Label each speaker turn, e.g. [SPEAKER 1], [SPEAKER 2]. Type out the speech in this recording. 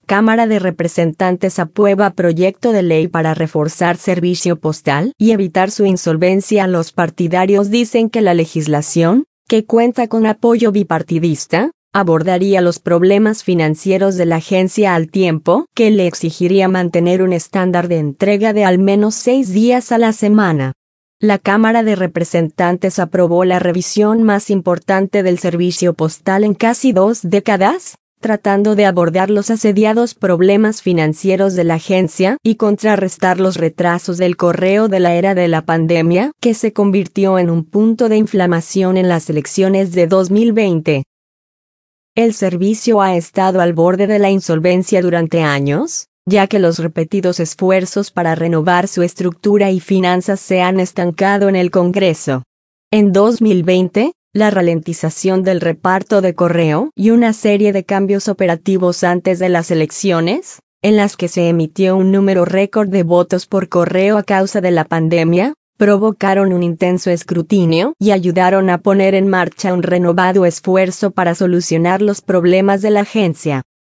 [SPEAKER 1] Cámara de Representantes aprueba proyecto de ley para reforzar servicio postal y evitar su insolvencia. Los partidarios dicen que la legislación, que cuenta con apoyo bipartidista, abordaría los problemas financieros de la agencia al tiempo que le exigiría mantener un estándar de entrega de al menos 6 días a la semana. La Cámara de Representantes aprobó la revisión más importante del servicio postal en casi 2 décadas, tratando de abordar los asediados problemas financieros de la agencia y contrarrestar los retrasos del correo de la era de la pandemia, que se convirtió en un punto de inflamación en las elecciones de 2020. El servicio ha estado al borde de la insolvencia durante años, ya que los repetidos esfuerzos para renovar su estructura y finanzas se han estancado en el Congreso. En 2020, la ralentización del reparto de correo y una serie de cambios operativos antes de las elecciones, en las que se emitió un número récord de votos por correo a causa de la pandemia, provocaron un intenso escrutinio y ayudaron a poner en marcha un renovado esfuerzo para solucionar los problemas de la agencia.